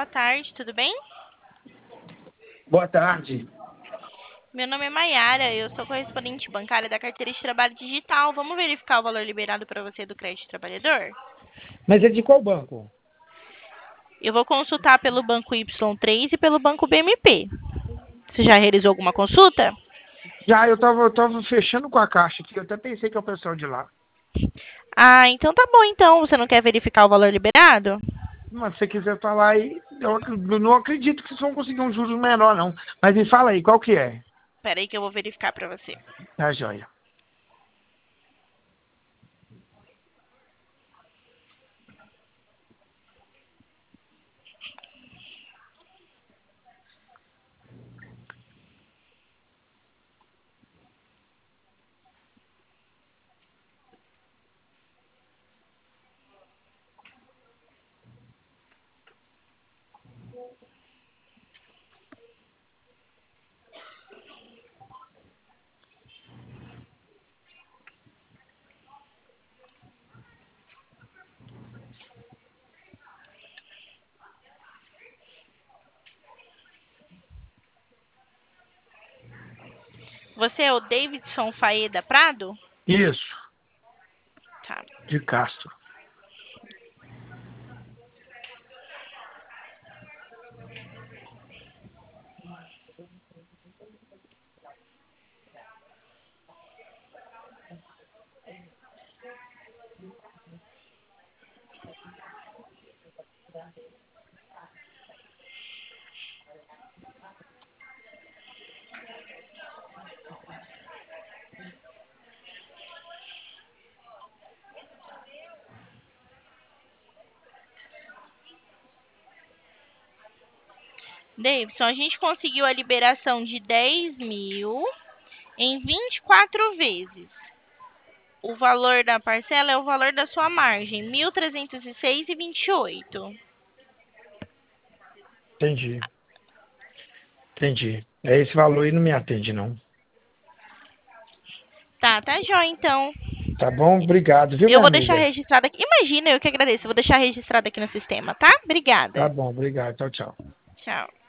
boa tarde, tudo bem? Boa tarde. Meu nome é Maiara, eu sou correspondente bancária da carteira de trabalho digital. Vamos verificar o valor liberado para você do crédito trabalhador? Mas é de qual banco? Eu vou consultar pelo banco Y3 e pelo banco BMP. Você já realizou alguma consulta? Já, eu tava fechando com a caixa aqui, eu até pensei que é o pessoal de lá. Ah, então tá bom então. Você não quer verificar o valor liberado? Mas se você quiser falar aí, eu não acredito que vocês vão conseguir um juros menor, não. Mas me fala aí, qual que é? Espera aí que eu vou verificar para você. Tá, joia. Você é o Davidson Faeda Prado? Isso, Tá. de Castro. Davidson, a gente conseguiu a liberação de 10 mil em 24 vezes. O valor da parcela é o valor da sua margem, 1.306,28. Entendi, entendi. É esse valor aí não me atende, não. Tá jóia, então. Tá bom? Obrigado, viu, Eu minha vou deixar amiga? registrado aqui. Imagina, eu que agradeço. Eu vou deixar registrado aqui no sistema, tá? Tá Obrigada. bom, obrigado. Tchau, tchau. Tchau.